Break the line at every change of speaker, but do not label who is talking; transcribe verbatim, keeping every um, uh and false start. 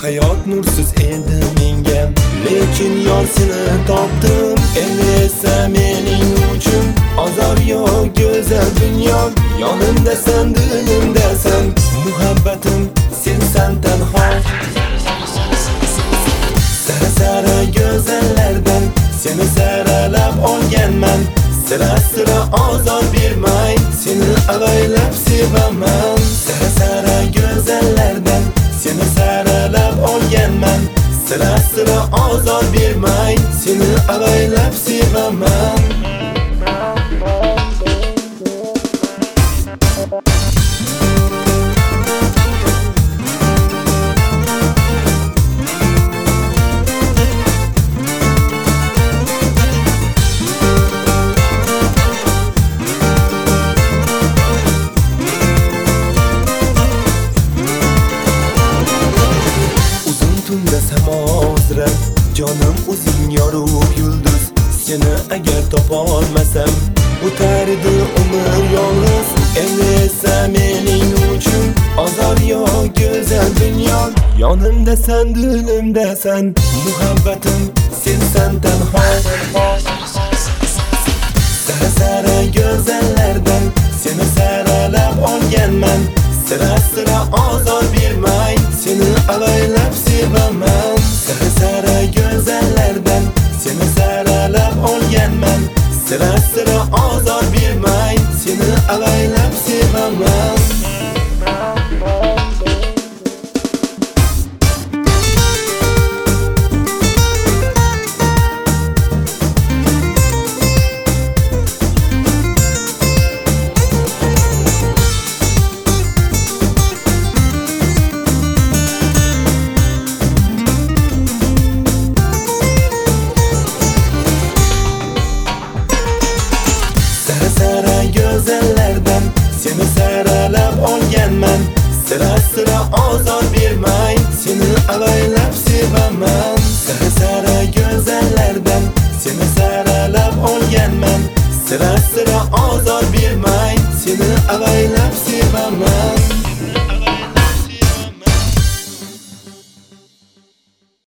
Hayot nursiz edi menga, lekin yor seni topdim. Endi esa mening uchun azor yo'q go'zal dunyo. Yonimdasan, dilimdasan, muhabbatim sensan tanho. Sara-sara go'zallardan seni saralab olganman. Sira-sira azor bermay, seni avaylab sevaman. Sara-sara go'zallardan seni saralab olganman. Sira-sira azor bermay, seni avaylab sevaman. Jonim o'zing yorug' yulduz, seni agar topa olmasam o'tardi umr yolg'iz. Endi esa mening uchun azor yo'q go'zal dunyo. Yonimdasan, dilimdasan, muhabbatim sensan tanho. Sara-sara go'zallardan seni saralab olganman. Sira-sira azor bermay, seni avaylab sevaman. Sara-sara go'zallardan seni saralab olganman. Sira-sira azor bermay, seni avaylab sevaman. Go'zallardan seni saralab olganman. Sira-sira azor bermay, seni avaylab sevaman. Sara-sara go'zallardan seni saralab olganman. Sira-sira azor bermay, seni avaylab sevaman.